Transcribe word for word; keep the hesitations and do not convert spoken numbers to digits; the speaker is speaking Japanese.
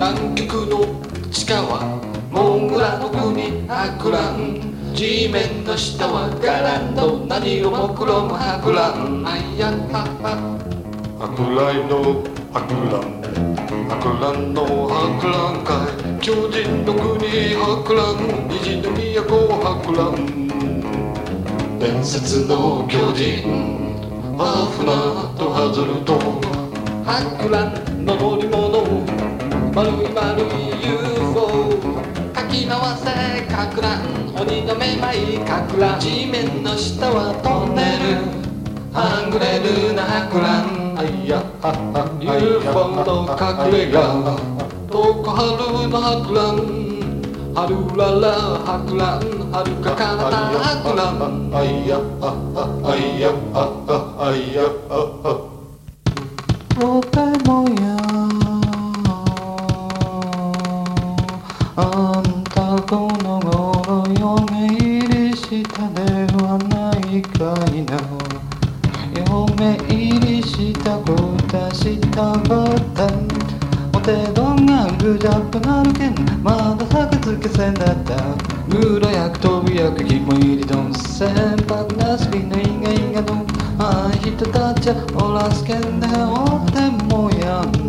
南極の地下はモンゴラの国博覧、地面の下はガランド、何をもくろむ博覧、あいやはは博覧の博覧、博覧の博覧会、巨人の国博覧、虹の都博覧、伝説の巨人ハーフナーとハズルと博覧の乗り物、丸い丸い ユーフォー、 かき回せかく乱、鬼のめまいかく乱、地面の下はトンネル、はぐれるな博覧、あいやはは ユーフォー の隠れ家、常春の博覧、春らら博覧、遥か彼方博覧、あいやははあいやははあいやははロペモヤ、あんたこの頃嫁入りしたではないかいな、嫁入りした子たしたばったお手丼がぐじゃっとなるけん、まだ作付けせんだった、グロ役飛び役肝入り丼、船舶なすびのイガイガ丼、ああ人たちはおらすけんでおてもやん